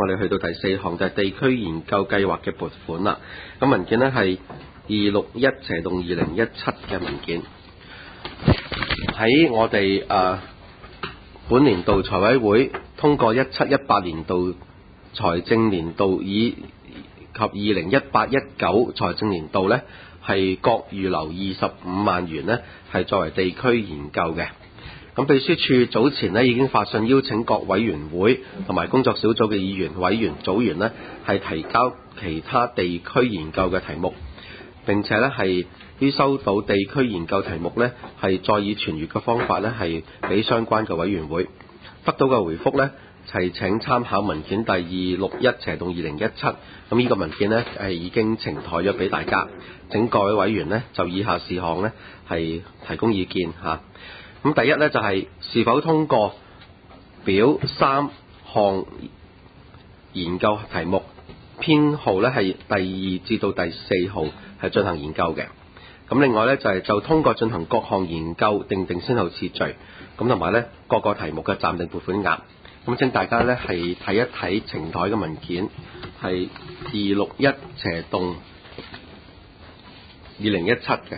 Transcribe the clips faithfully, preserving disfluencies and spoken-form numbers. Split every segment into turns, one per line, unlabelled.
我哋去到第四項就係、是、地區研究計劃嘅撥款啦。咁文件呢係二六一斜動二零一七嘅文件。喺我哋誒、呃、本年度財委會通過一七一八年度財政年度以及二零一八一九財政年度呢，係各預留二十五萬元呢，係作為地區研究嘅。咁秘書處早前呢已經發信邀請各委員會同埋工作小組嘅議員、委員、組員呢，係提交其他地區研究嘅題目，並且呢係於收到地區研究題目呢，係再以傳閱嘅方法呢，係俾相關嘅委員會。得到嘅回覆呢，係請參考文件第二六一斜動二零一七。咁呢個文件呢，係已經呈台咗俾大家，請各位委員呢，就以下事項呢，係提供意見嚇。咁第一呢，就係、是、是否通過表三項研究題目編號呢，係第二至到第四號係進行研究嘅。咁另外呢，就係、是、就通過進行各項研究定定先後次序，咁同埋呢各個題目嘅暫定撥款額。咁請大家呢，係睇一睇呈台嘅文件係二六一斜動二零一七嘅。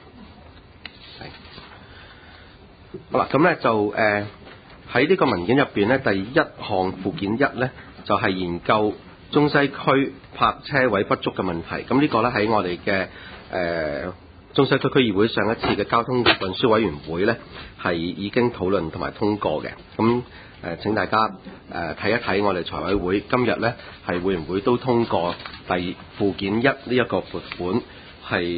好啦，咁咧就誒喺呢個文件入邊咧，第一項附件一咧就係、是、研究中西區泊車位不足嘅問題。咁呢個咧喺我哋嘅誒中西區區議會上一次嘅交通運輸委員會咧係已經討論同埋通過嘅。咁誒、呃、請大家誒睇、呃、一睇我哋財委會今日咧係會唔會都通過第附件一呢一個撥款係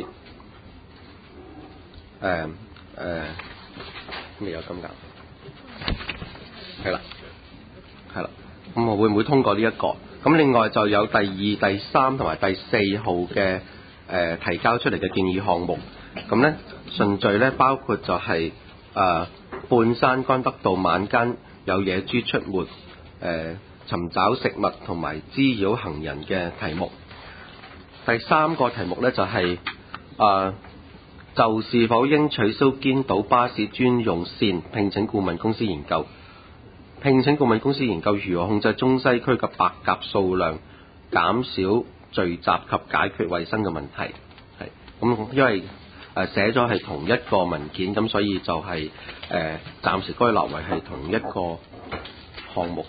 誒誒未有金額，係啦，係啦，咁我會唔會通過呢、這、一個？咁另外就有第二、第三同埋第四號嘅誒、呃、提交出嚟嘅建議項目。咁咧順序咧包括就係、是、誒、呃、半山干德道晚間有野豬出沒，誒、呃、尋找食物同埋滋擾行人嘅題目。第三個題目咧就係、是、誒。呃就是否應取消堅道巴士專用線，聘請顧問公司研究。聘請顧問公司研究如何控制中西區嘅白鴿數量，減少聚集及解決衞生嘅問題。係咁，因為誒寫咗係同一個文件，咁所以就係、是、誒、呃、暫時歸納為係同一個項目。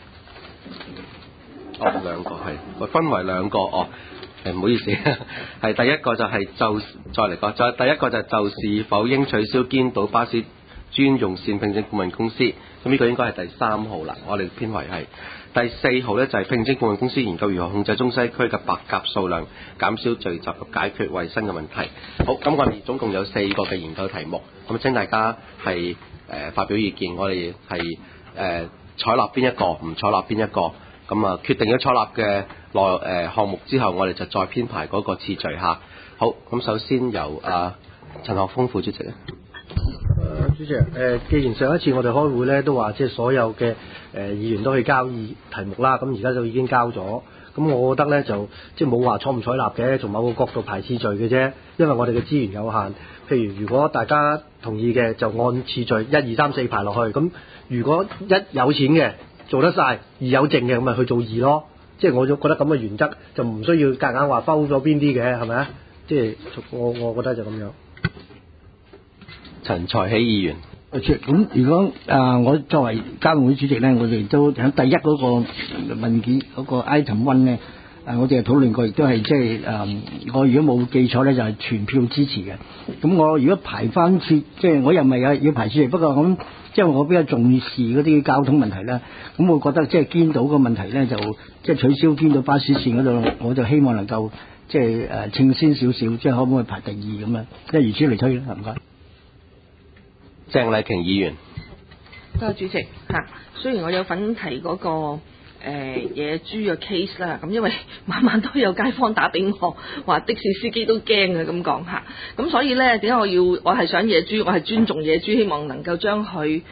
哦，兩個係，分為兩個哦。誒唔好意思，係第一個就係就再嚟講，就第一個就係就是否應取消堅道巴士專用線聘請顧問公司，咁呢個應該係第三號啦。我哋編為係第四號呢，就係聘請顧問公司研究如何控制中西區嘅白鴿數量，減少聚集及解決衞生嘅問題。好，咁我哋總共有四個嘅研究題目，咁請大家係誒、呃、發表意見，我哋係誒採納邊一個，唔採納邊一個。咁啊，決定咗採納嘅內誒項目之後，我哋就再編排嗰個次序下。好，咁首先由啊陳學鋒副主席啊。
誒主席誒、呃，既然上一次我哋開會咧都話，即係所有嘅誒、呃、議員都去交議題目啦，咁而家就已經交咗。咁我覺得咧就即係冇話採唔採納嘅，從某個角度排次序嘅啫。因為我哋嘅資源有限，譬如如果大家同意嘅，就按次序一二三四排落去。咁如果一有錢嘅，做得晒，二有剩嘅咁咪去做二咯，即係我就覺得咁嘅原則就唔需要夾硬話摟咗邊啲嘅，係咪啊？即係我我覺得就咁樣。
陳才喜議員，
咁如果啊、呃，我作為交通會主席咧，我哋都喺第一嗰個文件嗰、那個 item one 咧，誒，我哋係討論過，亦都係即係誒，我如果冇記錯咧，就係、是、全票支持嘅。咁我如果排翻次，即係我又唔係有要排次序，不過咁。即係我比較重視嗰啲交通問題啦，咁我覺得即係堅道個問題咧，就即係取消堅道巴士線嗰度，我就希望能夠即係誒稱先少少，即係可唔可以排第二咁啊？即係如此嚟推啦，唔該。
鄭麗瓊議員，
多謝主席嚇。雖然我有份提嗰個誒野豬嘅 case 啦，咁因為晚晚都有街坊打俾我，話的士司機都驚啊咁講嚇，咁所以咧點解我要我係想野豬，我係尊重野豬，希望能夠將佢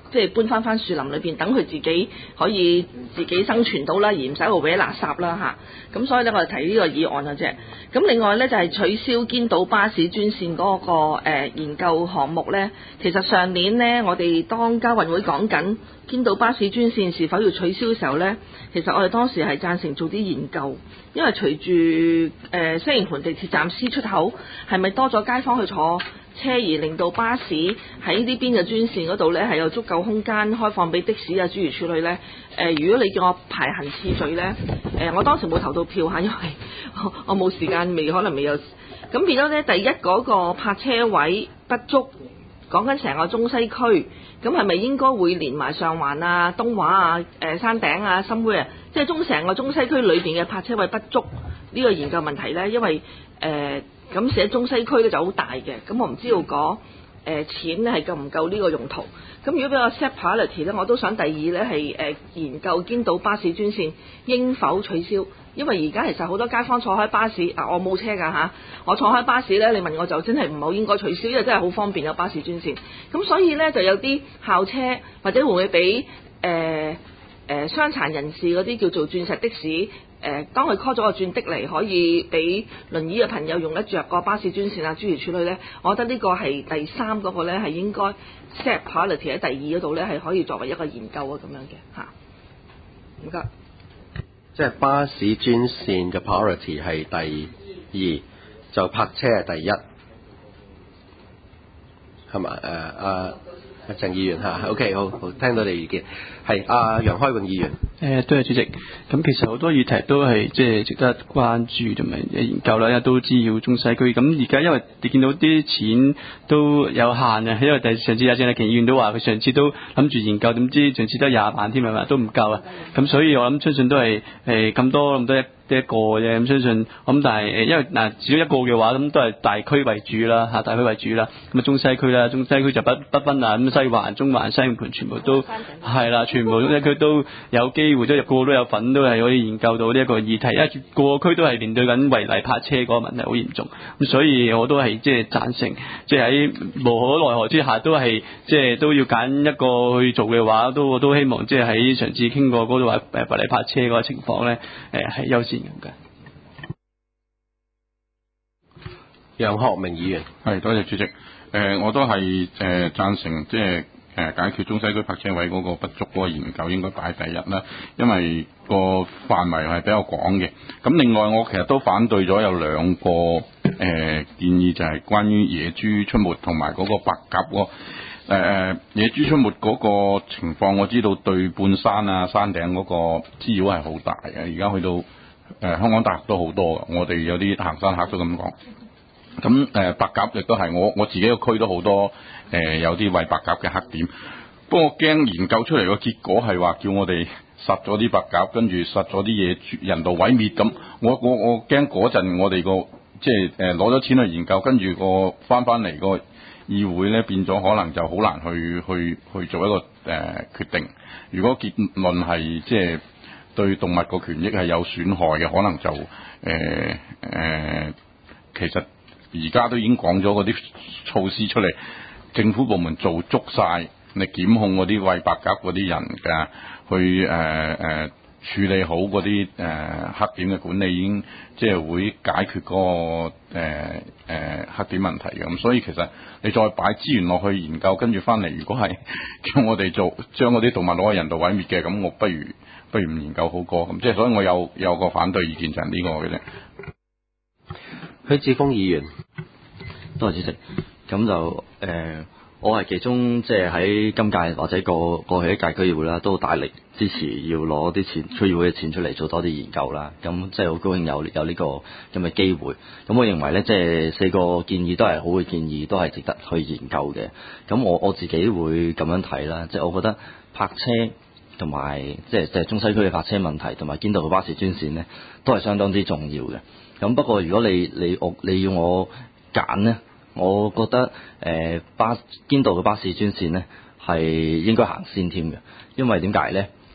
即係搬翻翻樹林裏邊，等佢自己可以自己生存到啦，而唔使去搲垃圾啦嚇。咁所以咧，我哋提呢個議案嘅啫。咁另外咧就係、是、取消堅道巴士專線嗰、那個、呃、研究項目咧。其實上年呢，我哋當交運會講緊堅道巴士專線是否要取消嘅時候咧，其實我哋當時係贊成做啲研究，因為隨住誒西營盤地鐵站 C 出口係咪多咗街坊去坐車，而令到巴士喺呢邊嘅專線嗰度呢係有足夠空間開放俾的士啊諸如此類呢。誒、呃，如果你叫我排行次序呢，誒、呃，我當時冇投到票嚇，因為我我冇時間，未可能未有。咁變咗呢，第一嗰個泊車位不足，講緊成個中西區，咁係咪應該會連埋上環啊、東華啊、誒、呃、山頂啊、深威啊，即係中成個中西區裏邊嘅泊車位不足呢個研究問題呢？因為誒。呃咁寫中西區咧就好大嘅，咁我唔知道嗰誒、呃、錢咧係夠唔夠呢個用途。咁如果俾我 set priority 咧，我都想第二咧係誒研究堅道巴士專線應否取消，因為而家其實好多街坊坐開巴士，啊我冇車㗎嚇，我坐開巴士咧，你問我就真係唔好應該取消，因為真係好方便有巴士專線。咁所以咧就有啲校車或者會唔會俾誒誒傷殘人士嗰啲叫做鑽石的士？誒、呃，當佢 call 咗個轉的嚟，可以俾輪椅嘅朋友用得着個巴士專線啊，諸如此類呢，我覺得呢個係第三嗰個呢，係應該 set priority 喺第二嗰度呢，係可以作為一個研究啊咁樣嘅嚇。唔該。
即係巴士專線嘅 priority 係第二，就泊車係第一，係咪？誒、呃、啊！鄭議員嚇 ，OK， 好好聽到你意見，係阿楊開永議員。
誒，多謝主席。咁其實好多議題都係即係值得關注同埋研究啦，因為都知要中西區。咁而家因為你見到啲錢都有限啊，因為第上次阿鄭麗瓊議員都話佢上次都諗住研究，點知上次得廿萬添係嘛，都唔夠啊。咁所以我諗相信都係誒咁多咁多一。一個啫，咁相信咁，但係誒，因為嗱，只要一個嘅話，咁都係大區為主啦，嚇大區為主啦。咁啊，中西區啦，中西區就不不分啊，咁西環、中環、西營盤全部都係啦，全部中西區都有機會，都個個都有份，都係可以研究到呢一個議題。因為個個區都係面對緊違例泊車嗰個問題好嚴重，咁所以我都係即係贊成，即係喺無可奈何之下，都係即係都要揀一個去做嘅話，都我都希望即係喺上次傾過嗰度話誒違例泊車嗰個情況咧，誒係優先。
楊學明議員，
係多謝主席。誒、呃，我都係誒贊成，即係誒解決中西區泊車位嗰個不足嗰個研究應該擺第一啦，因為個範圍係比較廣嘅。咁另外，我其實都反對咗有兩個誒、呃、建議，就係關於野豬出沒同埋嗰個白鴿嗰個誒野豬出沒嗰個情況。我知道對半山啊、山頂嗰個滋擾係好大嘅，而家去到。誒、呃、香港大學都好多嘅，我哋有啲行山客都咁講。咁誒、呃、白鴿亦都係我我自己個區都好多誒、呃、有啲餵白鴿嘅黑點。不過我驚研究出嚟個結果係話叫我哋殺咗啲白鴿，跟住殺咗啲野豬，人道毀滅咁。我我我驚嗰陣我哋個即係誒攞咗錢去研究，跟住個翻翻嚟個議會咧變咗，可能就好難去去去做一個誒、呃、決定。如果結論係即係對動物個權益係有損害嘅，可能就誒誒、呃呃，其實而家都已經講咗嗰啲措施出嚟，政府部門做足晒，你檢控嗰啲餵白鴿嗰啲人嘅，去誒誒、呃、處理好嗰啲誒黑點嘅管理，已經即係會解決嗰、嗰個誒誒、呃呃、黑點問題嘅。咁所以其實你再擺資源落去研究，跟住翻嚟，如果係叫我哋做將嗰啲動物攞去人道毀滅嘅，咁我不如。不如唔研究好過咁，即係所以我有有個反對意見就係呢個嘅啫。
許智峰議員，
多謝主席。咁就誒、呃，我係其中即係喺今屆或者過過去一屆區議會啦，都大力支持要攞啲錢區議會嘅錢出嚟做多啲研究啦。咁即係好高興有有呢個咁嘅機會。咁我認為咧，即係四個建議都係好嘅建議，都係值得去研究嘅。咁我我自己會咁樣睇啦，即係我覺得泊車。同埋即係即係中西區嘅泊車問題，同埋堅道嘅巴士專線呢，都係相當之重要嘅。咁不過如果你你我你要我揀呢，我覺得誒、呃、巴堅道嘅巴士專線呢係應該行先添嘅，因為點解呢？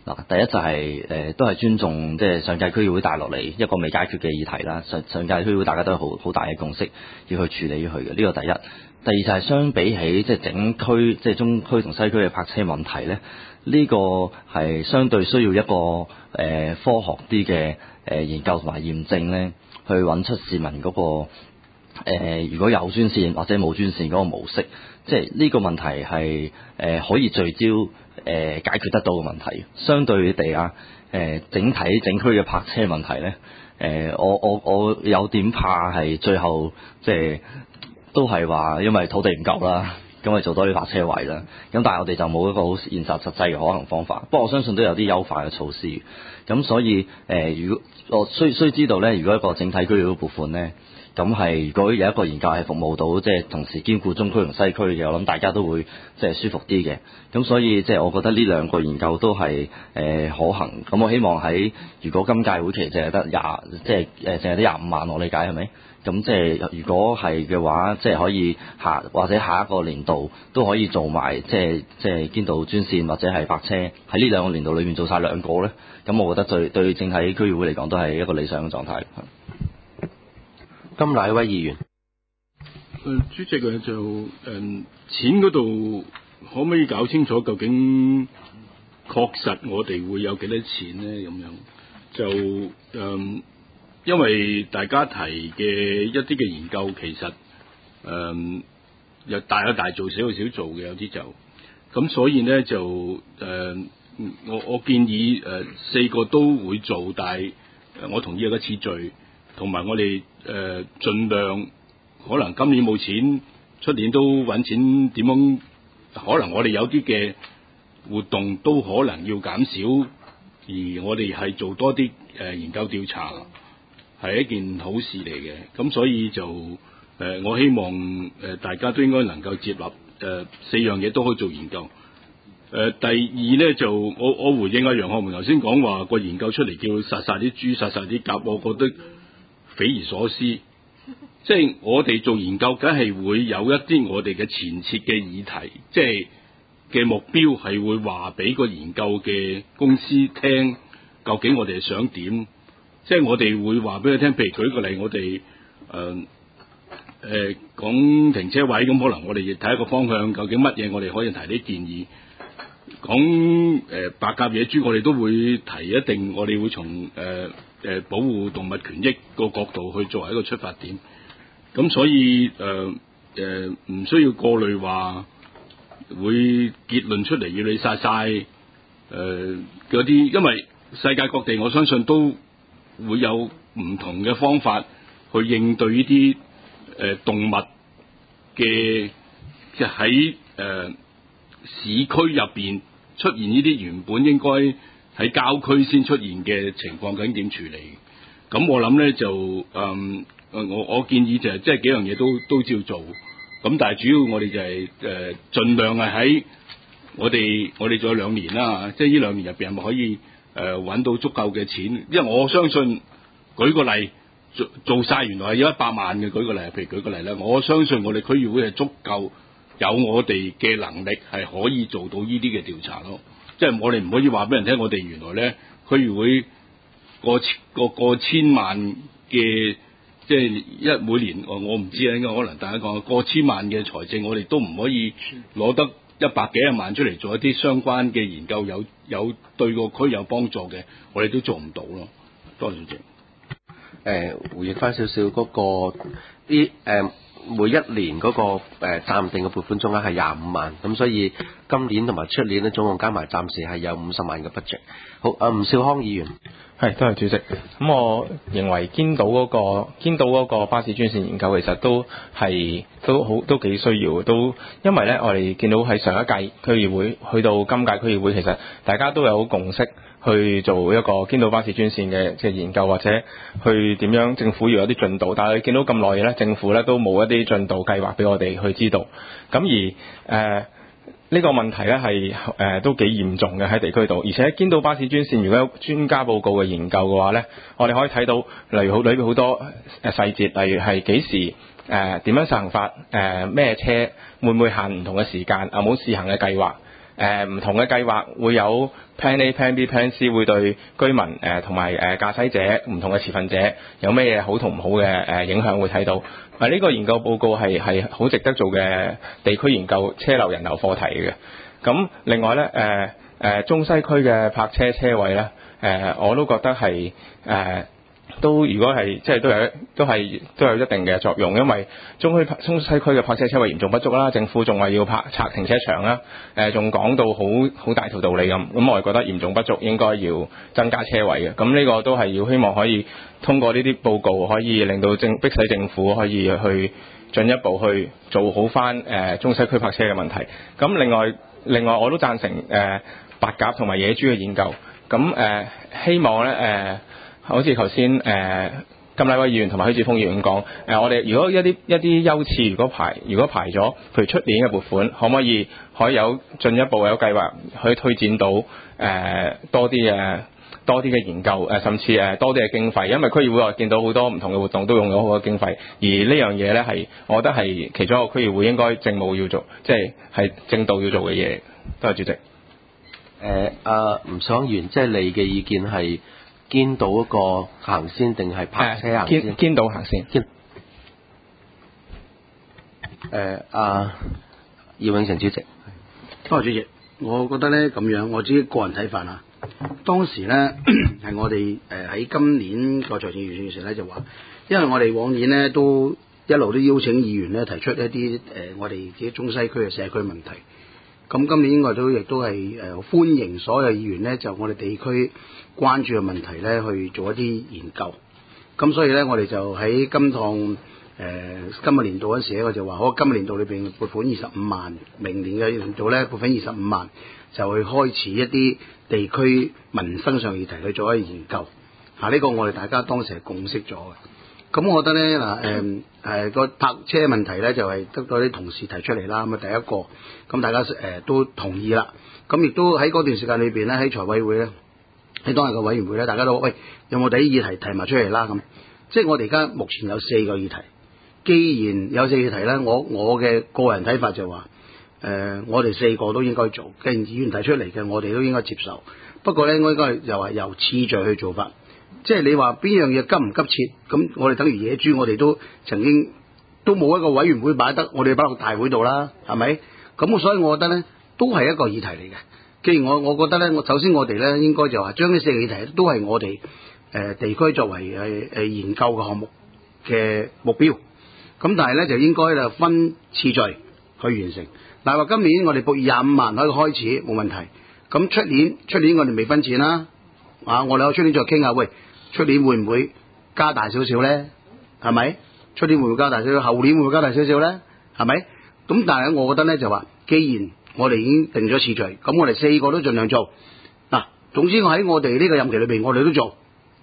嗱，第一就係、是、誒、呃、都係尊重即係上屆區議會帶落嚟一個未解決嘅議題啦。上上屆區議會大家都好好大嘅共識要去處理佢嘅，呢、這個第一。第二就係相比起即係整區即係中區同西區嘅泊車問題咧，呢、這個係相對需要一個誒、呃、科學啲嘅誒研究同埋驗證咧，去揾出市民嗰、那個誒、呃、如果有專線或者冇專線嗰個模式，即係呢個問題係誒、呃、可以聚焦誒、呃、解決得到嘅問題。相對地啊，誒、呃、整體整區嘅泊車問題咧，誒、呃、我我我有點怕係最後即係。都係話因為土地唔夠啦，咁咪做多啲泊車位啦。咁但係我哋就冇一個好現實實際嘅可行方法。不過我相信都有啲優化嘅措施。咁所以誒、呃，如果我需需知道咧，如果一個整體區域嘅撥款咧，咁係如果有一個研究係服務到即係同時兼顧中區同西區嘅，我諗大家都會即係舒服啲嘅。咁所以即係我覺得呢兩個研究都係誒、呃、可行。咁我希望喺如果今屆會期淨係得廿即係誒淨係得廿五萬，我理解係咪？咁即係如果係嘅話，即係可以下或者下一個年度都可以做埋，即係即係堅道專線或者係泊車喺呢兩個年度裏面做晒兩個咧。咁我覺得對對整體區議會嚟講都係一個理想嘅狀態。
金乃威議員，
誒主席啊，就誒、嗯、錢嗰度可唔可以搞清楚究竟確實我哋會有幾多錢咧？咁樣就誒。嗯因為大家提嘅一啲嘅研究，其實誒有、呃、大有大做，小有小做嘅，有啲就咁，所以咧就誒、呃、我我建議誒、呃、四個都會做，但係我同意有個次序，同埋我哋誒盡量可能今年冇錢，出年都揾錢，點樣可能我哋有啲嘅活動都可能要減少，而我哋係做多啲誒、呃、研究調查。係一件好事嚟嘅，咁所以就誒、呃，我希望誒、呃、大家都應該能夠接納誒、呃、四樣嘢都可以做研究。誒、呃、第二咧就我我回應阿楊學文頭先講話個研究出嚟叫殺殺啲豬殺殺啲鴿，我覺得匪夷所思。即係我哋做研究，梗係會有一啲我哋嘅前設嘅議題，即係嘅目標係會話俾個研究嘅公司聽，究竟我哋係想點。即係我哋會話俾佢聽，譬如舉個例，我哋誒誒講停車位，咁可能我哋亦睇一個方向，究竟乜嘢我哋可以提啲建議。講誒、呃、白鴿野豬，我哋都會提一定，我哋會從誒誒、呃、保護動物權益個角度去作為一個出發點。咁所以誒誒唔需要過濾話會結論出嚟要你殺晒誒嗰啲，因為世界各地我相信都會有唔同嘅方法去應對呢啲誒動物嘅，即係喺誒市區入邊出現呢啲原本應該喺郊區先出現嘅情況，究竟點處理？咁我諗咧就誒、嗯，我我建議就係即係幾樣嘢都都照做。咁但係主要我哋就係誒盡量係喺我哋我哋仲有兩年啦，即係呢兩年入邊係咪可以？誒揾、呃、到足夠嘅錢，因為我相信舉個例做做曬原來係有一百萬嘅，舉個例，譬如舉個例咧，我相信我哋區議會係足夠有我哋嘅能力係可以做到呢啲嘅調查咯。即係我哋唔可以話俾人聽，我哋原來咧區議會過千過過千萬嘅，即係一每年我我唔知啊，應該可能大家講過千萬嘅財政，我哋都唔可以攞得一百幾十萬出嚟做一啲相關嘅研究，有有對個區有幫助嘅，我哋都做唔到咯。多謝主席。誒、
呃，回應翻少少嗰個啲誒、呃、每一年嗰、那個誒、呃、暫定嘅撥款總額係廿五萬，咁所以今年同埋出年咧總共加埋暫時係有五十萬嘅 budget。好，啊吳少康議員。
係，多謝主席。咁我認為堅道嗰個堅道嗰個巴士專線研究其實都係都好都幾需要嘅，都因為咧我哋見到喺上一屆區議會去到今屆區議會，其實大家都有共識去做一個堅道巴士專線嘅即係研究，或者去點樣政府要有啲進度。但係見到咁耐咧，政府咧都冇一啲進度計劃俾我哋去知道。咁而誒。呃呢個問題咧係誒都幾嚴重嘅喺地區度，而且堅道巴士專線如果有專家報告嘅研究嘅話咧，我哋可以睇到例如好裏邊好多誒細節，例如係幾時誒點樣實行法誒咩車會唔會限唔同嘅時間啊，冇試行嘅計劃誒唔同嘅計劃會有 Plan A、Plan B、Plan C 會對居民誒同埋誒駕駛者唔同嘅持份者有咩嘢好同唔好嘅誒影響會睇到。啊呢個研究報告係係好值得做嘅地區研究車流人流課題嘅。咁另外咧誒誒中西區嘅泊車車位咧誒我都覺得係誒。都如果係即係都有都係都有一定嘅作用，因為中區中西區嘅泊車車位嚴重不足啦，政府仲話要泊拆停車場啦，誒仲講到好好大條道理咁，咁我係覺得嚴重不足，應該要增加車位嘅。咁呢個都係要希望可以通過呢啲報告，可以令到政迫使政府可以去進一步去做好翻誒中西區泊車嘅問題。咁另外另外我都贊成誒白鴿同埋野豬嘅研究，咁誒希望咧誒。好似頭先誒甘乃威議員同埋許智峯議員咁講，誒、呃、我哋如果一啲一啲優次如果排如果排咗，譬如出年嘅撥款，可唔可以可以有進一步有計劃可以推展到誒、呃、多啲嘅多啲嘅研究誒、呃，甚至誒多啲嘅經費，因為區議會我見到好多唔同嘅活動都用咗好多經費，而呢樣嘢咧係我覺得係其中一個區議會應該政務要做，即係係正道要做嘅嘢。多謝主席。
誒阿吳爽元，即係你嘅意見係堅道嗰個行先定係泊車行先？
堅道行先。
堅誒阿葉永成主席，
多謝主席。我覺得咧咁樣，我自己個人睇法啊。當時咧係我哋誒喺今年個財政預算嘅時候咧就話，因為我哋往年咧都一路都邀請議員咧提出一啲誒、呃、我哋自己中西區嘅社區問題。咁今年我都亦都係誒歡迎所有議員咧就我哋地區關注嘅問題咧去做一啲研究。咁所以咧我哋就喺今趟誒、呃、今個年度嗰時咧我就話，好今個年度裏邊撥款二十五萬，明年嘅年度咧撥款二十五萬，就去開始一啲地區民生上議題去做一啲研究。嚇、啊，呢、這個我哋大家當時係共識咗嘅。咁我覺得咧嗱誒誒個泊車問題咧就係、是、得到啲同事提出嚟啦。咁啊第一個，咁大家誒、呃、都同意啦。咁亦都喺嗰段時間裏邊咧，喺財委會咧，喺當日嘅委員會咧，大家都喂有冇第啲議題提埋出嚟啦？咁即係我哋而家目前有四個議題。既然有四個議題咧，我我嘅個人睇法就話誒、呃，我哋四個都應該做。既然議員提出嚟嘅，我哋都應該接受。不過咧，我應該又係由次序去做法。即係你話邊樣嘢急唔急切？咁我哋等於野豬，我哋都曾經都冇一個委員會擺得，我哋擺落大會度啦，係咪？咁所以我覺得咧，都係一個議題嚟嘅。既然我我覺得咧，我首先我哋咧應該就話將呢四個議題都係我哋誒、呃、地區作為誒誒研究嘅項目嘅目標。咁但係咧就應該就分次序去完成。嗱話今年我哋撥廿五萬可以開始冇問題。咁出年出年我哋未分錢啦，啊我哋可出年再傾下喂。出年會唔會加大少少咧？係咪？出年會唔會加大少少？後年會唔會加大少少咧？係咪？咁但係我覺得咧就話，既然我哋已經定咗次序，咁我哋四個都盡量做。嗱，總之我喺我哋呢個任期裏邊，我哋都做，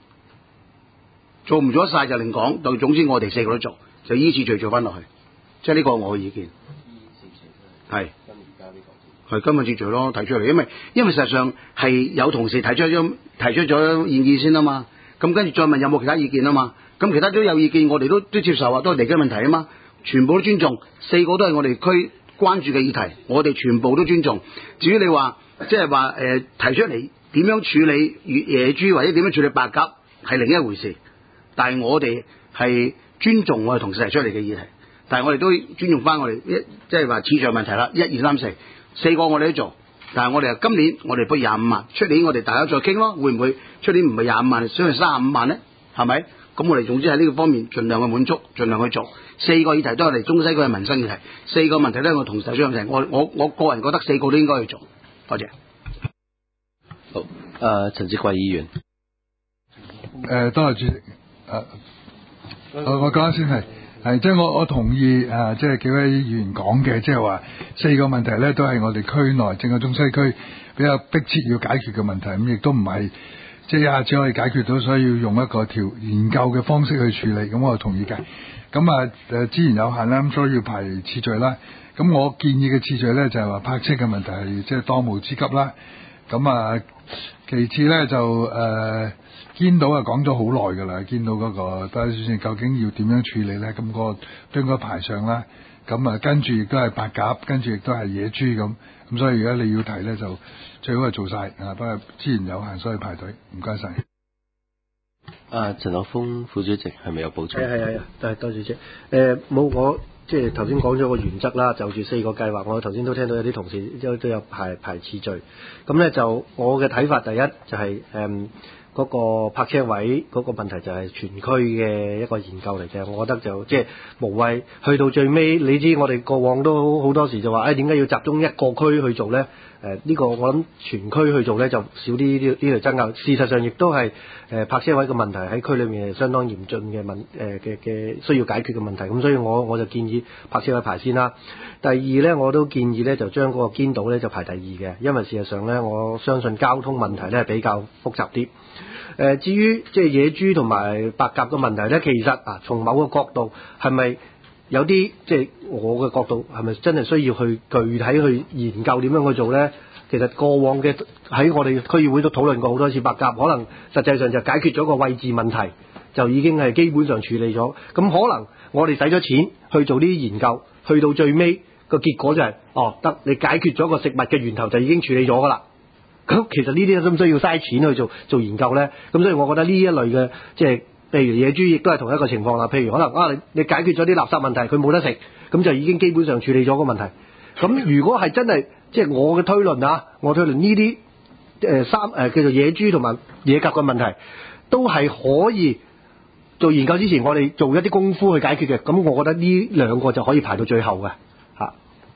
做唔咗晒就另講。但總之我哋四個都做，就依次序做翻落去。即係呢個我嘅意見。係。係今日次序咯，提出嚟，因為因為實際上係有同事提出咗提出咗意見先啊嘛。咁跟住再問有冇其他意見啊嘛？咁其他都有意見，我哋都都接受啊，都係地區問題啊嘛，全部都尊重，四個都係我哋區關注嘅議題，我哋全部都尊重。至於你話即係話誒提出嚟點樣處理野豬或者點樣處理白鴿係另一回事，但係我哋係尊重我哋同事提出嚟嘅議題，但係我哋都尊重翻我哋一即係話次序問題啦，一二三四四個我哋都做。但係我哋今年我哋撥廿五萬，出年我哋大家再傾咯，會唔會出年唔係廿五萬，想係三十五萬咧？係咪？咁我哋總之喺呢個方面盡量去滿足，盡量去做。四個議題都係嚟中西區嘅民生議題，四個問題咧我同時提出問題，我我我個人覺得四個都應該去做。多謝。
好，誒、呃、陳志貴議員。
誒、呃，多謝主席。誒、呃，我我講先係。係，即係我我同意啊！即係幾位議員講嘅，即係話四個問題咧，都係我哋區內整個中西區比較迫切要解決嘅問題。咁亦都唔係即係一下子可以解決到，所以要用一個調研究嘅方式去處理。咁我同意嘅。咁啊誒資源有限啦，咁所以要排次序啦。咁我建議嘅次序咧就係話泊車嘅問題係即係當務之急啦。咁啊其次咧就誒。呃堅道啊講咗好耐㗎啦，堅道嗰個，但係究竟要點樣處理咧？咁、嗰個都應該排上啦。 咁啊跟住亦都係白鴿，跟住亦都係野豬咁。咁所以如果你要提咧，就最好係做晒啊！不過資源有限，所以排隊。唔該晒。
啊，陳學鋒副主席係咪有補充？
係係係，係多謝主席。誒冇我即係頭先講咗個原則啦，就住四個計劃，我頭先都聽到有啲同事都都有排排次序。咁咧就我嘅睇法，第一就係誒嗰個泊車位嗰個問題就係全區嘅一個研究嚟嘅，我覺得就即係無謂去到最尾。你知我哋過往都好多時就話誒點解要集中一個區去做咧？誒、呃、呢、呢個我諗全區去做咧就少啲呢呢類爭拗。事實上亦都係誒泊車位嘅問題喺區裏面係相當嚴峻嘅問誒嘅嘅需要解決嘅問題。咁所以我我就建議泊車位排先啦。第二咧，我都建議咧就將嗰個堅道咧就排第二嘅，因為事實上咧我相信交通問題咧係比較複雜啲。誒、呃、至於即係野豬同埋白鴿嘅問題咧，其實啊從某個角度係咪有啲即係我嘅角度係咪真係需要去具體去研究點樣去做呢？其實過往嘅喺我哋區議會都討論過好多次白鴿，可能實際上就解決咗個位置問題，就已經係基本上處理咗。咁可能我哋使咗錢去做呢啲研究，去到最尾個結果就係、是、哦得你解決咗個食物嘅源頭就已經處理咗㗎啦。咁其實呢啲需唔需要嘥錢去做做研究呢？咁所以我覺得呢一類嘅即係。譬如野豬亦都係同一個情況啦，譬如可能啊，你你解決咗啲垃圾問題，佢冇得食，咁就已經基本上處理咗個問題。咁如果係真係即係我嘅推論啊，我推論呢啲誒三誒、呃、叫做野豬同埋野鴿嘅問題，都係可以做研究之前，我哋做一啲功夫去解決嘅。咁我覺得呢兩個就可以排到最後嘅嚇。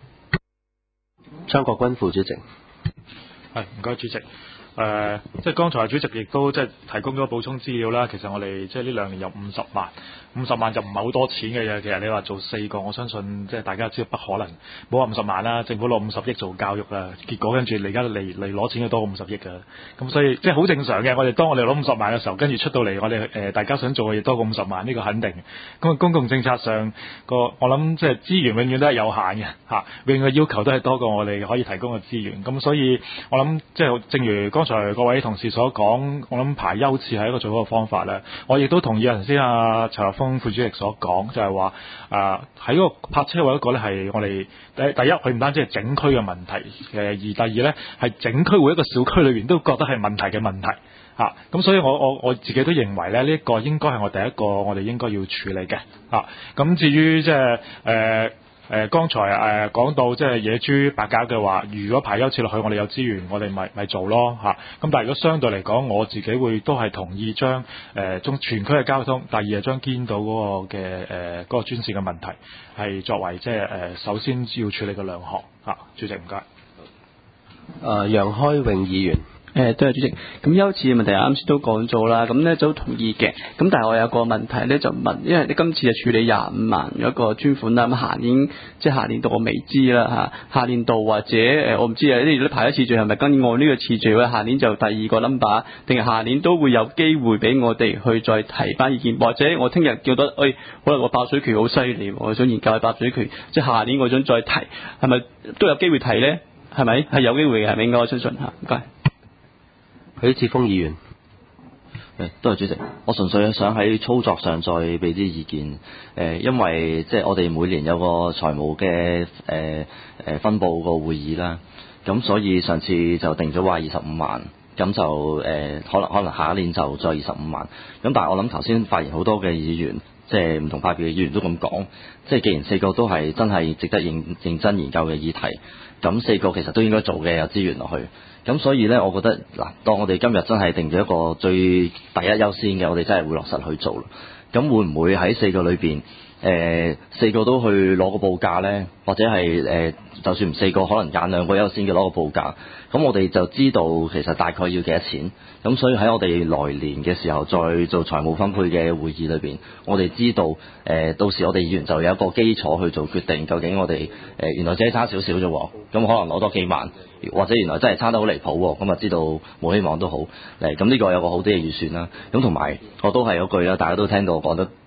張國鈞副主席，
係唔該主席。誒、呃，即係剛才主席亦都即係提供咗補充資料啦。其實我哋即係呢兩年有五十萬，五十萬就唔係好多錢嘅嘢。其實你話做四個，我相信即係大家知道不可能，冇話五十萬啦。政府攞五十億做教育啊，結果跟住你而家嚟嚟攞錢要多過五十億㗎。咁所以即係好正常嘅。我哋當我哋攞五十萬嘅時候，跟住出到嚟，我哋誒、呃、大家想做嘅嘢多過五十萬，呢、這個肯定。咁公共政策上個我諗即係資源永遠都係有限嘅嚇，永遠嘅要求都係多過我哋可以提供嘅資源。咁所以我諗即係正如剛才各位同事所講，我諗排優次係一個最好嘅方法啦。我亦都同意頭先阿陳學鋒副主席所講，就係話誒喺個泊車位嗰個咧係我哋第第一，佢唔單止係整區嘅問題，誒而第二咧係整區每一個小區裏邊都覺得係問題嘅問題嚇。咁、啊、所以我我我自己都認為咧，呢、這、一個應該係我第一個我哋應該要處理嘅嚇。咁、啊、至於即係誒。呃誒、呃，剛才誒講、呃、到即係野豬白鴿嘅話，如果排優次落去，我哋有資源，我哋咪咪做咯嚇。咁、啊、但係如果相對嚟講，我自己會都係同意將誒中全區嘅交通，第二係將堅道嗰個嘅誒嗰個專線嘅問題係作為即係誒首先要處理嘅兩項嚇。主席唔該。
誒，楊開榮議員。
誒，多謝主席。咁優次嘅問題啱先都講咗啦，咁咧都同意嘅。咁但係我有個問題咧就問，因為你今次就處理廿五萬有一個專款啦，咁下年即係下年度我未知啦嚇，下年度或者誒我唔知啊，你哋排一次序係咪跟按呢個次序咧？下年就第二個 number， 定係下年都會有機會俾我哋去再提翻意見，或者我聽日叫得，誒、哎、可能個爆水渠好犀利，我想研究下爆水渠，即係下年我想再提，係咪都有機會提咧？係咪係有機會嘅？係咪應該我相信嚇？唔該。
許智峰議員，
誒，多謝主席。我純粹想喺操作上再俾啲意見。誒，因為即係我哋每年有個財務嘅誒誒分佈個會議啦，咁所以上次就定咗話二十五萬，咁就誒、呃、可能可能下一年就再二十五萬。咁但係我諗頭先發言好多嘅議員，即係唔同派別嘅議員都咁講，即係既然四個都係真係值得認認真研究嘅議題，咁四個其實都應該做嘅，有資源落去。咁所以呢，我覺得嗱，當我哋今日真係定咗一個最第一優先嘅，我哋真係會落實去做啦。咁會唔會喺四個裏邊，誒、呃、四個都去攞個報價呢？或者係誒、呃，就算唔四個，可能揀兩個優先嘅攞個報價。咁我哋就知道其實大概要幾多錢。咁所以喺我哋來年嘅時候，再做財務分配嘅會議裏邊，我哋知道誒、呃，到時我哋議員就有一個基礎去做決定，究竟我哋誒、呃、原來只係差少少啫，咁可能攞多幾萬。或者原來真係差得好離譜喎，咁啊知道冇希望都好，誒咁呢個有個好啲嘅預算啦。咁同埋我都係嗰句啦，大家都聽到我講得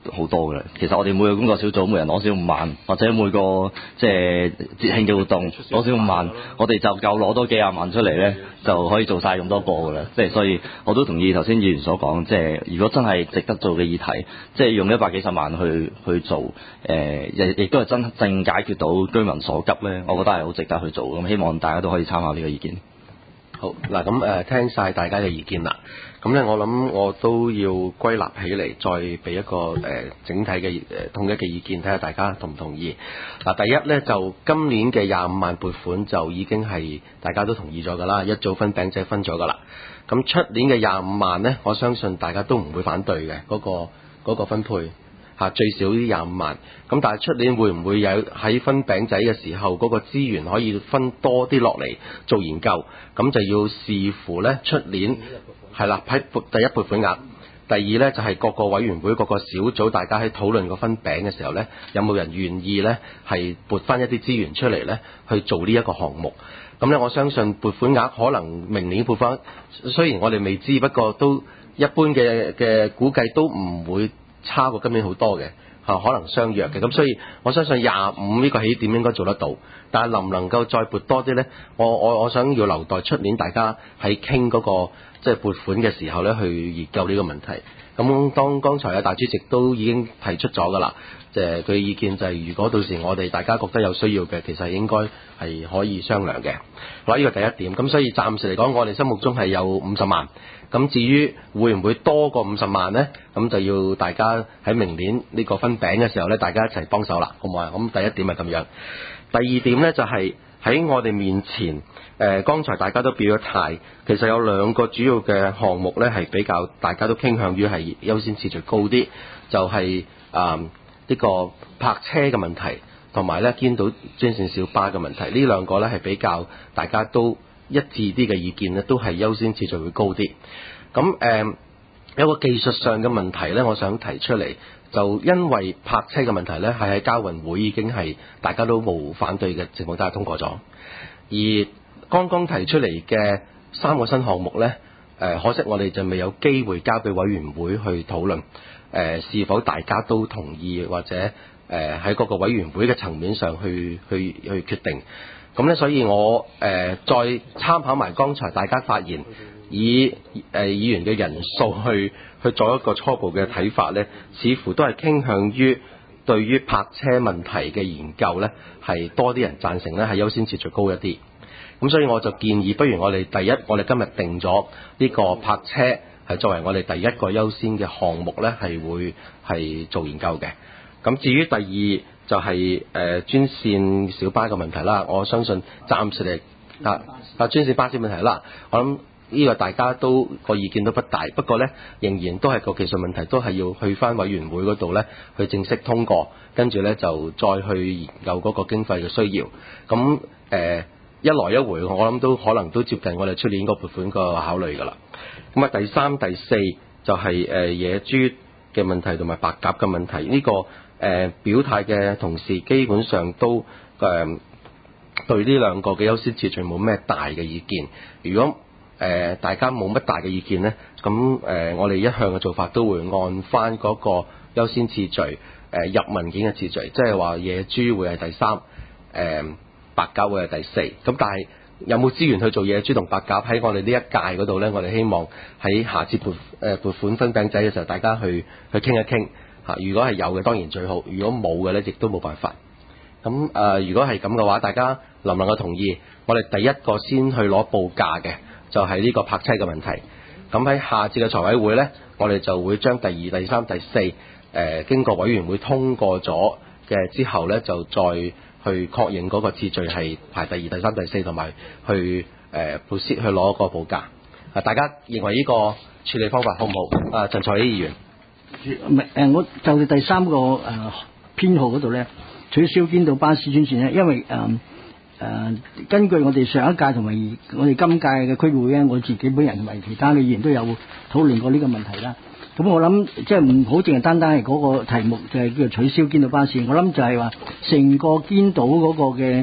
好多㗎啦。其實我哋每個工作小組每人攞少五萬，或者每個即係節慶嘅活動攞少五萬，我哋就夠攞多幾廿萬出嚟咧，就可以做晒咁多個㗎啦。即係所以我都同意頭先議員所講，即係如果真係值得做嘅議題，即係用一百幾十萬去去做，誒亦亦都係真正解決到居民所急咧，我覺得係好值得去做。咁希望大家都可以參考呢個意見。
好嗱，咁誒、呃、聽晒大家嘅意見啦。咁咧，我諗我都要歸納起嚟，再俾一個誒、呃、整體嘅誒、呃、統一嘅意見，睇下大家同唔同意。嗱、呃，第一咧就今年嘅廿五萬撥款就已經係大家都同意咗㗎啦，一早分餅仔分咗㗎啦。咁出年嘅廿五萬咧，我相信大家都唔會反對嘅嗰、嗰個嗰個分配。嚇最少啲廿五萬，咁但係出年會唔會有喺分餅仔嘅時候嗰個資源可以分多啲落嚟做研究？咁就要視乎咧出年係啦，喺撥第一撥款額，第二咧就係各個委員會各個小組大家喺討論個分餅嘅時候咧，有冇人願意咧係撥翻一啲資源出嚟咧去做呢一個項目？咁咧我相信撥款額可能明年撥翻，雖然我哋未知，不過都一般嘅嘅估計都唔會差過今年好多嘅嚇，可能相若嘅，咁所以我相信廿五呢個起點應該做得到，但係能唔能夠再撥多啲呢？我我我想要留待出年大家喺傾嗰個即係撥款嘅時候呢，去研究呢個問題。咁當剛才啊大主席都已經提出咗㗎啦，即係佢嘅意見就係如果到時我哋大家覺得有需要嘅，其實應該係可以商量嘅。好，呢個第一點。咁所以暫時嚟講，我哋心目中係有五十萬。咁至於會唔會多過五十萬呢？咁就要大家喺明年呢個分餅嘅時候呢，大家一齊幫手啦，好唔好啊？咁第一點係咁樣。第二點呢，就係喺我哋面前，誒、呃，剛才大家都表咗態，其實有兩個主要嘅項目呢，係比較大家都傾向於係優先次序高啲，就係啊呢個泊車嘅問題，同埋呢堅道專線小巴嘅問題。呢兩個呢，係比較大家都一致啲嘅意見呢，都係優先次序會高啲。咁誒、呃、有個技術上嘅問題呢，我想提出嚟，就因為泊車嘅問題呢，係喺交運會已經係大家都冇反對嘅情況底下通過咗。而剛剛提出嚟嘅三個新項目呢，誒、呃、可惜我哋就未有機會交俾委員會去討論，誒、呃、是否大家都同意或者誒喺嗰個委員會嘅層面上去去去決定。咁咧，所以我誒、呃、再參考埋剛才大家發言，以誒、呃、議員嘅人數去去做一個初步嘅睇法咧，似乎都係傾向於對於泊車問題嘅研究咧，係多啲人贊成咧，係優先次序高一啲。咁所以我就建議，不如我哋第一，我哋今日定咗呢個泊車係作為我哋第一個優先嘅項目咧，係會係做研究嘅。咁至於第二，就係、是、誒、呃、專線小巴嘅問題啦，我相信暫時嚟啊啊專線巴士問題啦，我諗呢個大家都個意見都不大，不過呢，仍然都係個技術問題，都係要去翻委員會嗰度呢去正式通過，跟住呢就再去研究嗰個經費嘅需要。咁誒、呃、一來一回，我諗都可能都接近我哋出年個撥款個考慮㗎啦。咁啊第三、第四就係、是、誒、呃、野豬嘅問題同埋白鴿嘅問題，呢、這個。誒、呃、表態嘅同事基本上都誒、呃、對呢兩個嘅優先次序冇咩大嘅意見。如果誒、呃、大家冇乜大嘅意見呢，咁誒、呃、我哋一向嘅做法都會按翻嗰個優先次序誒、呃、入文件嘅次序，即係話野豬會係第三，誒、呃、白鴿會係第四。咁但係有冇資源去做野豬同白鴿喺我哋呢一屆嗰度呢？我哋希望喺下次撥誒撥款分餅仔嘅時候，大家去去傾一傾。如果係有嘅當然最好，如果冇嘅呢，亦都冇辦法。咁誒、呃，如果係咁嘅話，大家能唔能夠同意？我哋第一個先去攞報價嘅，就係、是、呢個泊車嘅問題。咁喺下次嘅財委會呢，我哋就會將第二、第三、第四誒、呃、經過委員會通過咗嘅之後呢，就再去確認嗰個次序係排第二、第三、第四，同埋去誒 proceed 去攞個報價。啊，大家認為呢個處理方法好唔好？啊，陳財喜議員。
唔係誒，我就係第三個誒編號嗰度咧，取消堅道巴士專線咧，因為誒誒、呃呃、根據我哋上一屆同埋我哋今屆嘅區議會咧，我自己本人同埋其他嘅議員都有討論過呢個問題啦。咁我諗即係唔好淨係單單係嗰個題目就係叫做取消堅道巴士，我諗就係話成個堅道嗰個嘅交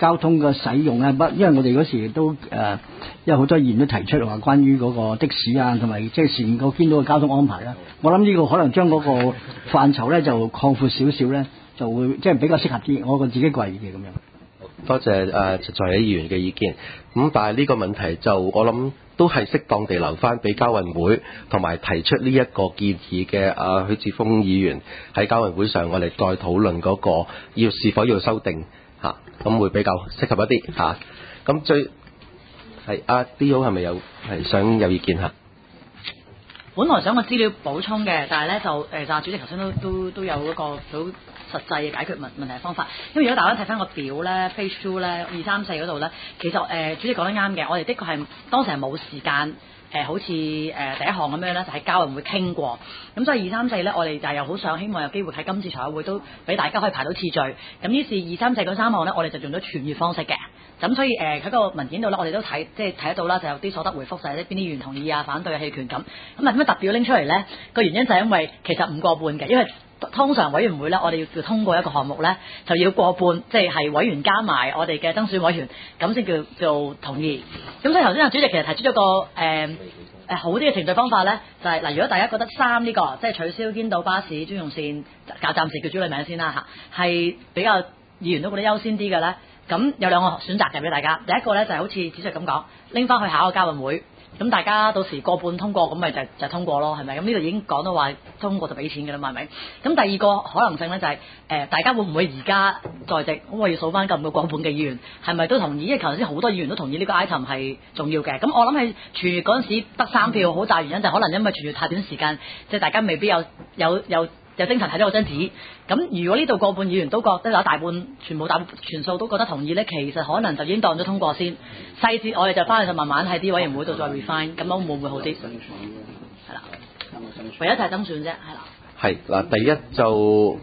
交通嘅使用咧，不，因為我哋嗰時都誒、呃，因為好多議員都提出話關於嗰個的士啊，同埋即係成個堅道嘅交通安排啦。我諗呢個可能將嗰個範疇咧就擴闊少少咧，就會即係比較適合啲。我個自己個人嘅咁樣。
多謝誒陳財委議員嘅意見。咁但係呢個問題就我諗都係適當地留翻俾交運會同埋提出呢一個建議嘅啊許智峯議員喺交運會上，我哋再討論嗰個要是否要修訂嚇，咁會比較適合一啲嚇。咁最係阿 D O 係咪有係想有意見嚇？
本來想個資料補充嘅，但係咧就誒就主席頭先都都都有嗰個好實際嘅解決問問題方法。因為如果大家睇翻個表咧 ，page two 咧二三四嗰度咧，其實誒、呃、主席講得啱嘅，我哋的確係當時係冇時間誒、呃，好似誒、呃、第一項咁樣咧，就喺交運會傾過。咁所以二三四咧，我哋就又好想希望有機會喺今次財委會都俾大家可以排到次序。咁於是二三四嗰三項咧，我哋就用咗傳閱方式嘅。咁所以誒喺個文件度咧，我哋都睇即係睇得到啦，就有啲所得回覆就係啲邊啲議員同意啊、反對啊、棄權咁。咁啊點解特別拎出嚟咧？個原因就係因為其實唔過半嘅，因為通常委員會咧，我哋要要通過一個項目咧，就要過半，即係係委員加埋我哋嘅增選委員，咁先叫做同意。咁所以頭先阿主席其實提出咗個誒誒、呃、好啲嘅程序方法咧，就係、是、嗱，如果大家覺得三呢、這個即係取消堅道巴士專用線，暫暫時叫主理名先啦嚇，係比較議員都覺得優先啲嘅咧。咁有兩個選擇嘅俾大家，第一個咧就係、是、好似主席咁講，拎翻去下一個交運會，咁大家到時過半通過，咁咪就就通過咯，係咪？咁呢度已經講到話通過就俾錢嘅啦嘛，係咪？咁第二個可能性咧就係、是、誒、呃，大家會唔會而家在席？咁我要數翻咁多過半嘅議員，係咪都同意？因為頭先好多議員都同意呢個 item 係重要嘅。咁我諗喺傳閱嗰陣時得三票，好大原因就可能因為傳閱太短時間，即係大家未必有有有。有有精神睇到嗰張紙，咁如果呢度過半議員都覺得有大半全部大全數都覺得同意咧，其實可能就已經當咗通過先。細節我哋就翻去就慢慢喺啲委員會度再 refine，咁樣會唔會好啲？係啦，唯一就係增選啫，係啦。係嗱，第一就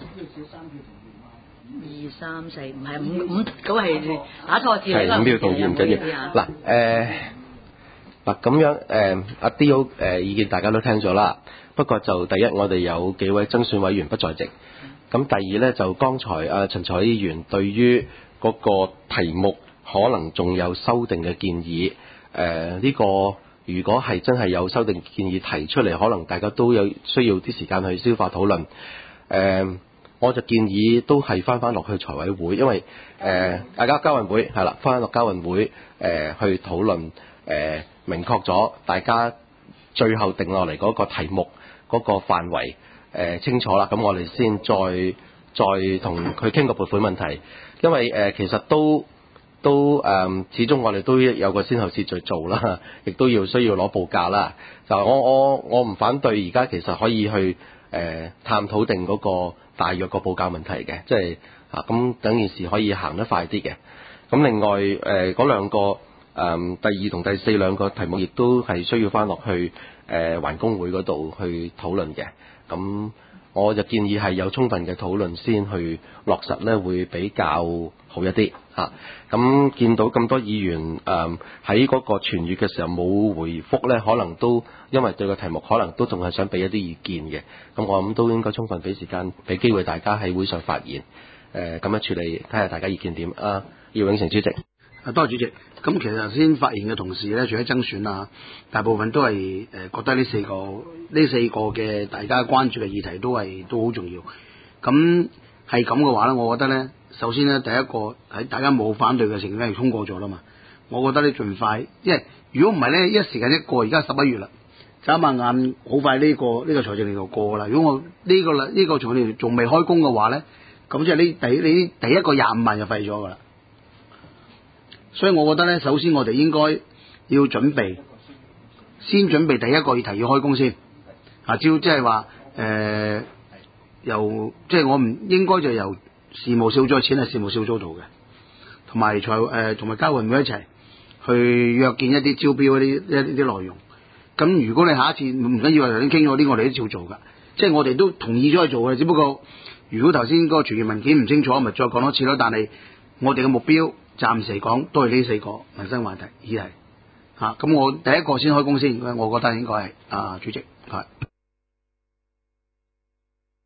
二三四，唔係五五，嗰個係打錯字嚟㗎。係五票同意唔緊要。嗱誒嗱咁樣誒，阿 D O 誒意見大家都聽咗啦。不過就第一，我哋有幾位增選委員不在席。咁第二呢，就剛才啊陳財委員對於嗰個題目可能仲有修訂嘅建議。誒、呃、呢、這個如果係真係有修訂建議提出嚟，可能大家都有需要啲時間去消化討論。誒、呃，我就建議都係翻翻落去財委會，因為誒、呃、大家交運會係啦，翻落交運會誒、呃、去討論誒、呃、明確咗大家最後定落嚟嗰個題目。嗰個範圍誒、呃、清楚啦，咁我哋先再再同佢傾個撥款問題，因為誒、呃、其實都都誒、呃、始終我哋都有個先後次序做啦，亦都要需要攞報價啦。就我我我唔反對，而家其實可以去誒、呃、探討定嗰個大約個報價問題嘅，即係啊咁等件事可以行得快啲嘅。咁另外誒嗰、呃、兩個誒、呃、第二同第四兩個題目，亦都係需要翻落去。誒環工會嗰度去討論嘅，咁我就建議係有充分嘅討論先去落實咧，會比較好一啲嚇。咁、啊、見到咁多議員誒喺嗰個傳閱嘅時候冇回覆咧，可能都因為對個題目可能都仲係想俾一啲意見嘅。咁我諗都應該充分俾時間，俾機會大家喺會上發言。誒咁樣處理，睇下大家意見點啊？姚永成主席。
啊，多謝主席。咁其實頭先發言嘅同事咧，除咗增選啊，大部分都係誒、呃、覺得呢四個呢四個嘅大家關注嘅議題都係都好重要。咁係咁嘅話咧，我覺得咧，首先咧第一個喺大家冇反對嘅情況下通過咗啦嘛。我覺得你盡快，因為如果唔係咧，一時間一過，而家十一月啦，眨下眼好快呢、呢個呢、呢個財政年度過啦。如果我呢、呢個啦呢、呢個財政年度仲未開工嘅話咧，咁即係你第你第一個廿五萬就廢咗㗎啦。所以我覺得咧，首先我哋應該要準備，先準備第一個議題要開工先。啊，照即係話誒，由即係我唔應該就由事務小組嘅錢係事務小組度嘅，同埋財誒同埋交運會一齊去約見一啲招標一啲一啲內容。咁如果你下一次唔緊要，頭先傾咗啲，我哋都照做㗎。即係我哋都同意咗去做嘅，只不過如果頭先嗰個傳閱文件唔清楚，咪再講多次咯。但係我哋嘅目標。暫時嚟講都係呢四個民生話題議題嚇，咁、啊、我第一個先開工先，我覺得應該係啊主席係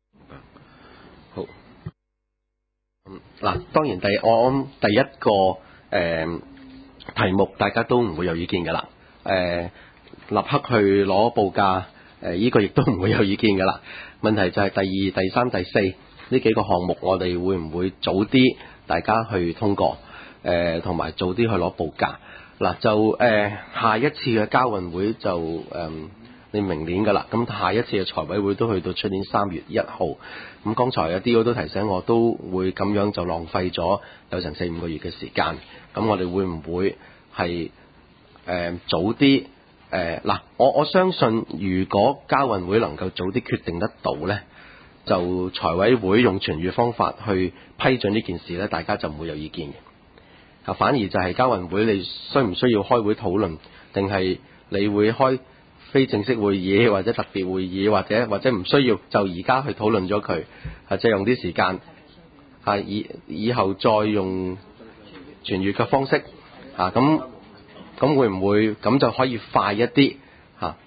好。嗱、嗯，當然第我第一個誒題目，大家都唔會有意見㗎啦。誒、呃、立刻去攞報價，誒、呃、呢、這個亦都唔會有意見㗎啦。問題就係第二、第三、第四呢幾個項目，我哋會唔會早啲大家去通過？誒同埋早啲去攞報價。嗱、呃、就誒、呃、下一次嘅交運會就誒。呃你明年㗎啦，咁下一次嘅財委會都去到出年三月一號。咁剛才有啲都提醒我，都會咁樣就浪費咗有成四五個月嘅時間。咁我哋會唔會係誒、呃、早啲誒嗱？我我相信，如果交運會能夠早啲決定得到呢，就財委會用傳閱方法去批准呢件事呢，大家就唔會有意見嘅。啊，反而就係交運會，你需唔需要開會討論，定係你會開非正式會議或者特別會議，或者或者唔需要就而家去討論咗佢，或者用啲時間啊以以後再用傳閱嘅方式啊，咁咁會唔會咁就可以快一啲嚇？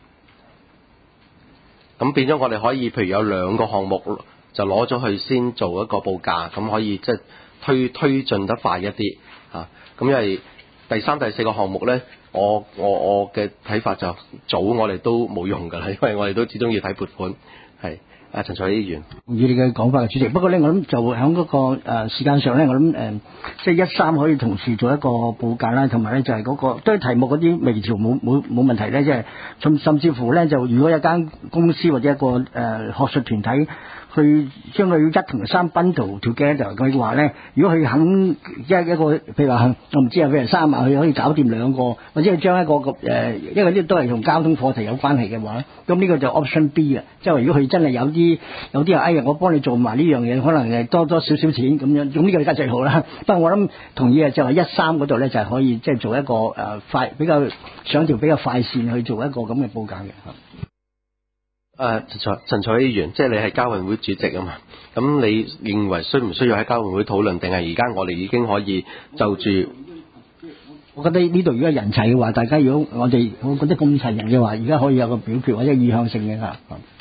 咁、啊、變咗我哋可以譬如有兩個項目就攞咗去先做一個報價，咁可以即係推推進得快一啲嚇。咁、啊、因為第三、第四個項目咧。我我我嘅睇法就早我哋都冇用㗎啦，因為我哋都始終要睇撥款。係啊，陳采議員，
以你嘅講法嘅主席。不過咧，我諗就喺嗰、那個誒、呃、時間上咧，我諗誒、呃、即係一三可以同時做一個報價啦，同埋咧就係、是、嗰、那個對題目嗰啲微調冇冇冇問題咧，即係甚甚至乎咧就如果有間公司或者一個誒、呃、學術團體。去將佢一同三 bundle together 佢話咧，如果佢肯一一個，譬如話我唔知啊，譬如三萬，佢可以搞掂兩個，或者係將一個個誒，因為呢都係同交通課題有關係嘅話，咁呢個就 option B 啊，即係如果佢真係有啲有啲話，哎呀，我幫你做埋呢樣嘢，可能係多多少少錢咁樣，咁呢個梗係最好啦。不過我諗同意啊，就係一三嗰度咧，就係可以即係做一個誒快比較上條比較快線去做一個咁嘅報價嘅。
誒、呃、陳采陳采議員，即係你係交運會主席啊嘛，咁你認為需唔需要喺交運會討論，定係而家我哋已經可以就住？
我覺得呢度如果人齊嘅話，大家如果我哋我覺得咁齊人嘅話，而家可以有個表決或者意向性嘅嚇。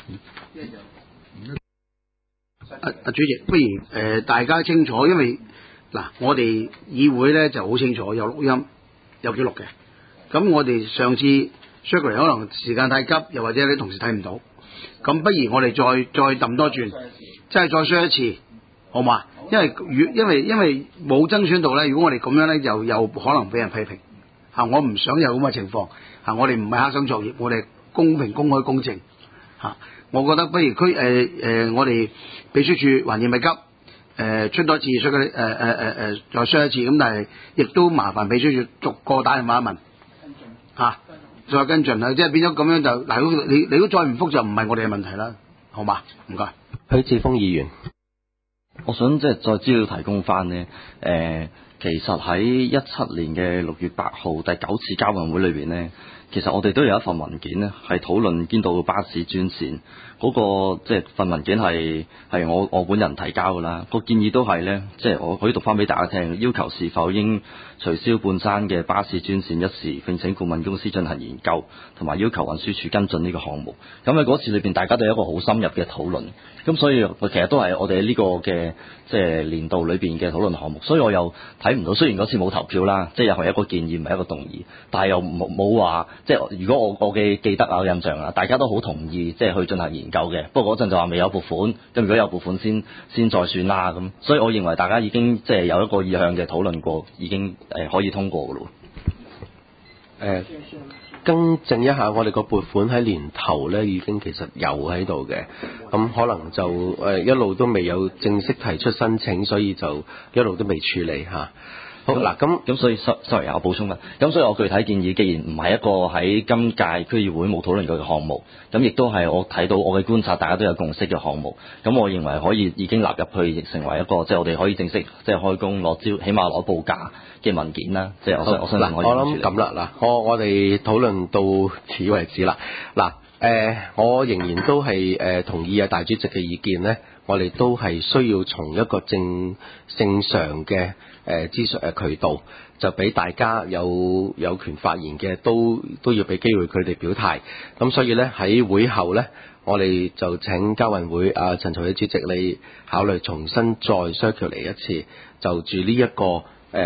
阿阿主席，不如誒、呃、大家清楚，因為嗱我哋議會咧就好清楚，有錄音有記錄嘅。咁我哋上次 circular 可能時間太急，又或者啲同事睇唔到。咁不如我哋再再揼多轉，即係再 share 一次，好嘛？因為因為因為冇爭選到咧，如果我哋咁樣咧，又又可能俾人批評嚇。我唔想有咁嘅情況嚇。我哋唔係黑箱作業，我哋公平、公開、公正嚇。我覺得不如區誒誒，我哋秘書處還嫌咪急誒，出多次 share 誒誒誒誒，再 share 一次。咁但係亦都麻煩秘書處逐個打電話問嚇。啊再跟進啊，即係變咗咁樣就嗱，你你如果再唔覆就唔係我哋嘅問題啦，好嘛？唔該。
許智峯議員，
我想即係再資料提供翻呢。誒、呃，其實喺一七年嘅六月八號第九次交運會裏邊呢，其實我哋都有一份文件呢，係討論堅道巴士專線嗰、那個即係份文件係係我我本人提交㗎啦。個建議都係呢，即係我可以讀翻俾大家聽，要求是否應取消半山嘅巴士專線一事，並請顧問公司進行研究，同埋要求運輸署跟進呢個項目。咁喺嗰次裏邊，大家都有一個好深入嘅討論。咁所以其實都係我哋呢個嘅即係年度裏邊嘅討論項目。所以我又睇唔到，雖然嗰次冇投票啦，即係又係一個建議，唔係一個動議，但係又冇冇話即係如果我我嘅記得啊印象啊，大家都好同意即係去進行研究嘅。不過嗰陣就話未有撥款，咁如果有撥款先先再算啦咁。所以我認為大家已經即係有一個意向嘅討論過，已經誒可以通過㗎咯。
誒、呃，更正一下，我哋個撥款喺年頭咧已經其實有喺度嘅，咁可能就誒、呃、一路都未有正式提出申請，所以就一路都未處理嚇。好嗱，咁
咁所以 sorry 我補充啦。咁所以我具體建議，既然唔係一個喺今屆區議會冇討論過嘅項目，咁亦都係我睇到我嘅觀察，大家都有共識嘅項目。咁我認為可以已經納入去，成為一個即係我哋可以正式即係開工攞招，起碼攞報價嘅文件啦。即係我我相信可以。
我諗咁啦，嗱，我我哋討論到此為止啦。嗱，誒、呃，我仍然都係誒、呃、同意啊大主席嘅意見咧，我哋都係需要從一個正正常嘅誒資訊誒渠道，就俾大家有有權發言嘅，都都要俾機會佢哋表態。咁所以咧喺會後咧，我哋就請交運會啊陳采喜主席你考慮重新再 circulate 嚟一次，就住呢一個誒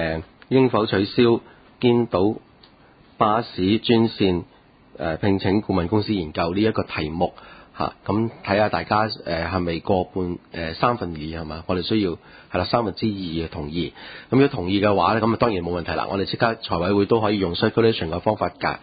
應否取消堅道巴士專線誒、呃、聘請顧問公司研究呢一個題目嚇，咁睇下大家誒係咪過半誒、呃、三分二係嘛？我哋需要係啦三分之二嘅同意。咁如果同意嘅話咧，咁啊當然冇問題啦。我哋即刻財委會都可以用 circulation 嘅方法解。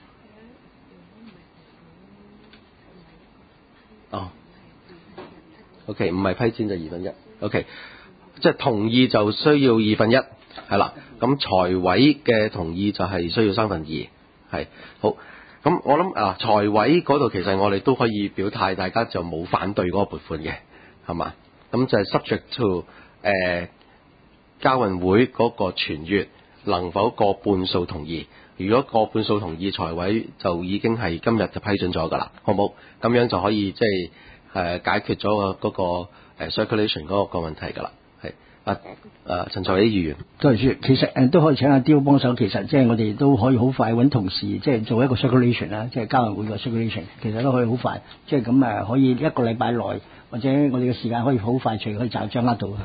哦，OK， 唔係批簽就二分一。OK， 即係同意就需要二分一，係啦。咁財委嘅同意就係需要三分二，係好。咁我諗啊，財委嗰度其實我哋都可以表態，大家就冇反對嗰個撥款嘅，係嘛？咁就係 subject to 誒、呃、交運會嗰個傳閱能否過半數同意？如果過半數同意，財委就已經係今日就批准咗㗎啦，好冇？咁樣就可以即係誒解決咗個嗰個 circulation 嗰個個問題㗎啦。係啊啊，陳財委議員，
多謝主席。其實誒都可以請阿刁幫手，其實即係我哋都可以好快揾同事，即係做一個 circulation 啦，即係交運會個 circulation，其實都可以好快，即係咁誒可以一個禮拜內，或者我哋嘅時間可以好快脆可以就掌握到。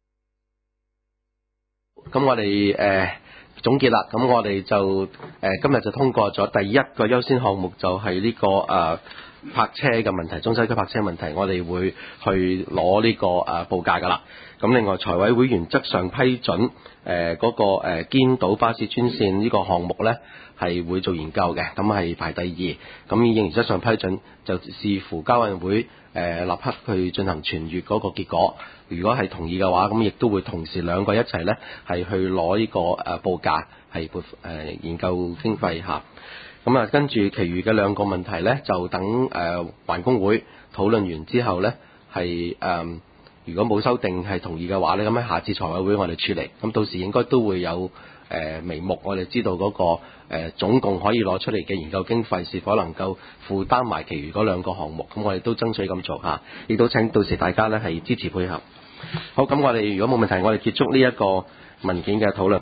咁我哋誒。呃總結啦，咁我哋就誒、呃、今日就通過咗第一個優先項目，就係呢、這個誒、呃、泊車嘅問題，中西區泊車問題，我哋會去攞呢、這個誒、呃、報價噶啦。咁另外財委會原則上批准誒嗰、呃那個誒堅道巴士專線呢個項目咧係會做研究嘅，咁係排第二。咁已經原則上批准，就視乎交運會誒、呃、立刻去進行傳閱嗰個結果。如果係同意嘅話，咁亦都會同時兩個一齊咧係去攞呢個誒報價，係撥誒研究經費嚇。咁啊，跟住其餘嘅兩個問題咧，就等誒環工會討論完之後咧，係誒、呃、如果冇修訂係同意嘅話咧，咁喺下次財委會我哋處理。咁到時應該都會有誒眉目，我哋知道嗰、那個誒、呃、總共可以攞出嚟嘅研究經費是否能夠負擔埋其餘嗰兩個項目。咁我哋都爭取咁做嚇，亦都請到時大家咧係支持配合。好，咁我哋如果冇問題，我哋結束呢一個文件嘅討論。